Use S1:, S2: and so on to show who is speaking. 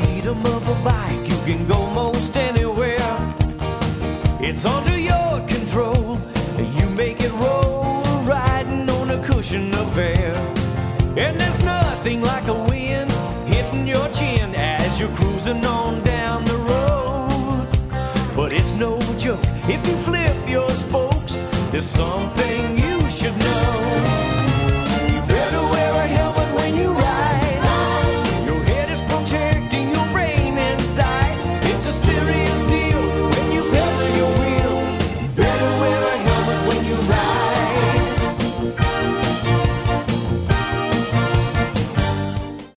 S1: freedom of a bike, you can go most anywhere. It's under your control, you make it roll, riding on a cushion of air. And there's nothing like the wind hitting your chin as you're cruising on down the road. But it's no joke, if you flip your spokes, there's something